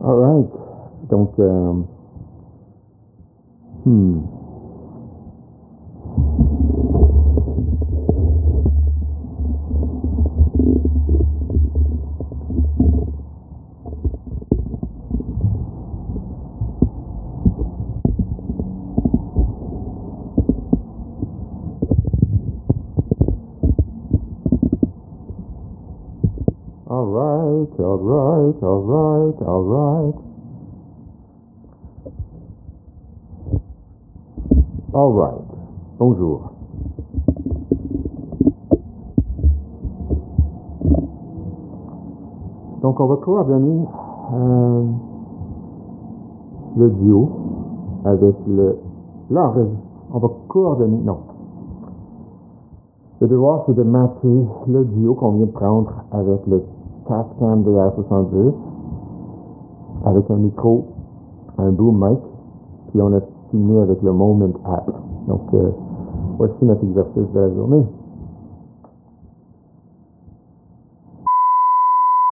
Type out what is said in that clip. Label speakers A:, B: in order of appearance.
A: Alright. Donc, Alright. Bonjour. Donc, on va coordonner le duo avec on va coordonner, non. Le devoir, c'est de matcher le duo qu'on vient de prendre avec le Tascam DR70 avec un micro, un boom mic, puis on a filmé avec le Moment App. Donc, voici notre exercice de la journée.